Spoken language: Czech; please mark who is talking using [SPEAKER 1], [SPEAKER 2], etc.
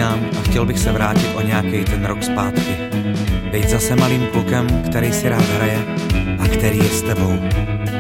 [SPEAKER 1] vzpomínám a chtěl bych se vrátit o nějaký ten rok zpátky. Být zase malým klukem, který si rád hraje a který je s tebou.